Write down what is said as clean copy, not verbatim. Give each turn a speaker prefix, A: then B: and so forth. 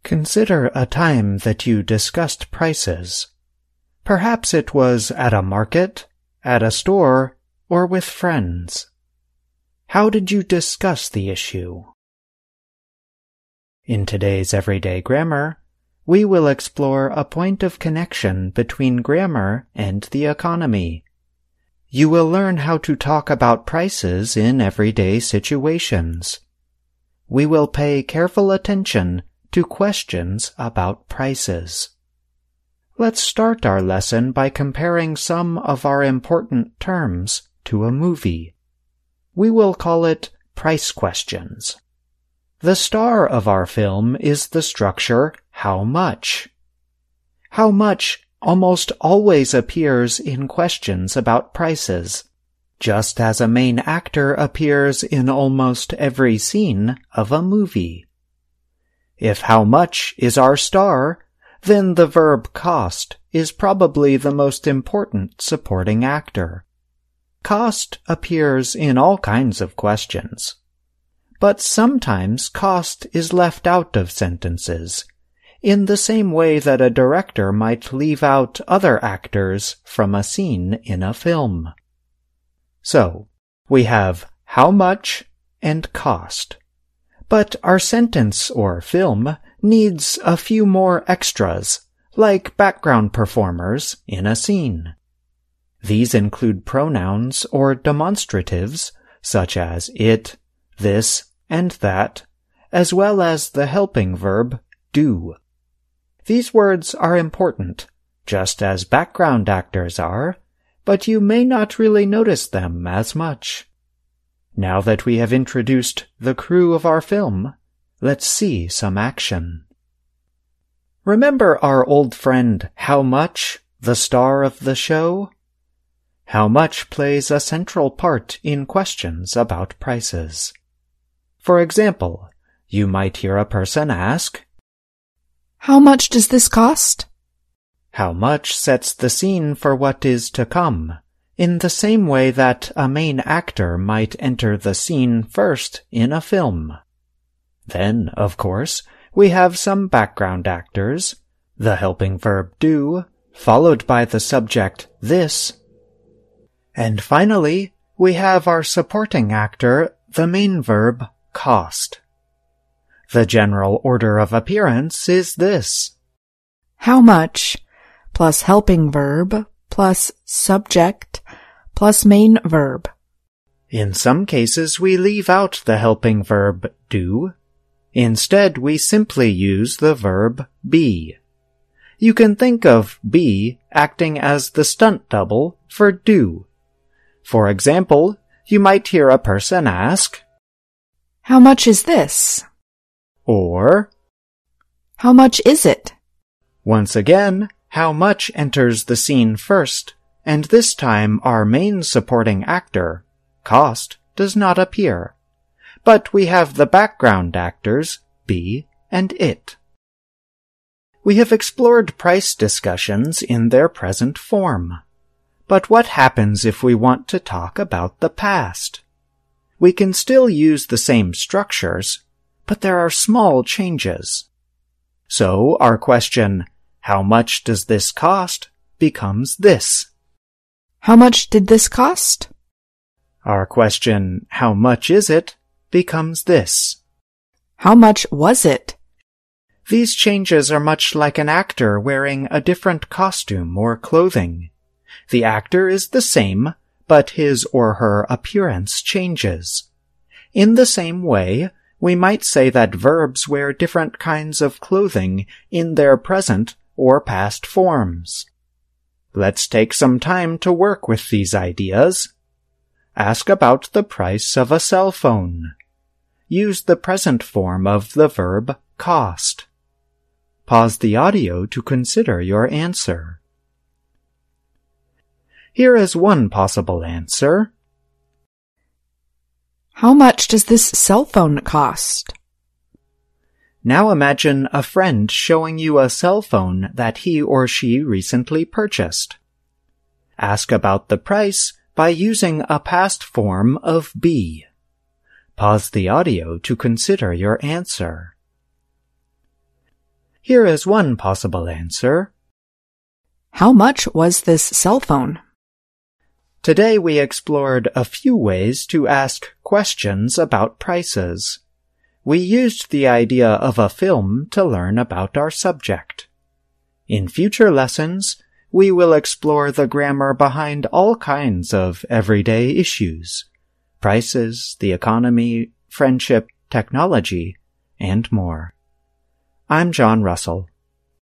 A: Consider a time that you discussed prices. Perhaps it was at a market, at a store, or with friends. How did you discuss the issue? In today's Everyday Grammar, we will explore a point of connection between grammar and the economy. You will learn how to talk about prices in everyday situations. We will pay careful attention to questions about prices. Let's start our lesson by comparing some of our important terms to a movie. We will call it price questions. The star of our film is the structure how much. How much almost always appears in questions about prices, just as a main actor appears in almost every scene of a movie. If how much is our star, then the verb cost is probably the most important supporting actor. Cost appears in all kinds of questions. But sometimes cost is left out of sentences, in the same way that a director might leave out other actors from a scene in a film. So, we have how much and cost. But our sentence or film needs a few more extras, like background performers in a scene. These include pronouns or demonstratives, such as it, this, and that, as well as the helping verb do. These words are important, just as background actors are, but you may not really notice them as much. Now that we have introduced the crew of our film, let's see some action. Remember our old friend How Much, the star of the show? How Much plays a central part in questions about prices. For example, you might hear a person ask,
B: "How much does this cost?"
A: How much sets the scene for what is to come, in the same way that a main actor might enter the scene first in a film. Then, of course, we have some background actors, the helping verb do, followed by the subject this. And finally, we have our supporting actor, the main verb cost. The general order of appearance is this:
B: How much plus helping verb plus subject plus main verb.
A: In some cases, we leave out the helping verb do. Instead, we simply use the verb be. You can think of be acting as the stunt double for do. For example, you might hear a person ask,
B: "How much is this?"
A: Or,
B: "How much is it?"
A: Once again, how much enters the scene first, and this time our main supporting actor, cost, does not appear. But we have the background actors, be and it. We have explored price discussions in their present form. But what happens if we want to talk about the past? We can still use the same structures, but there are small changes. So our question, how much does this cost, becomes this.
B: How much did this cost?
A: Our question, how much is it, becomes this.
B: How much was it?
A: These changes are much like an actor wearing a different costume or clothing. The actor is the same, but his or her appearance changes. In the same way, we might say that verbs wear different kinds of clothing in their present or past forms. Let's take some time to work with these ideas. Ask about the price of a cell phone. Use the present form of the verb cost. Pause the audio to consider your answer. Here is one possible answer.
B: How much does this cell phone cost?
A: Now imagine a friend showing you a cell phone that he or she recently purchased. Ask about the price by using a past form of be. Pause the audio to consider your answer. Here is one possible answer.
B: How much was this cell phone?
A: Today we explored a few ways to ask questions about prices. We used the idea of a film to learn about our subject. In future lessons, we will explore the grammar behind all kinds of everyday issues: prices, the economy, friendship, technology, and more. I'm John Russell.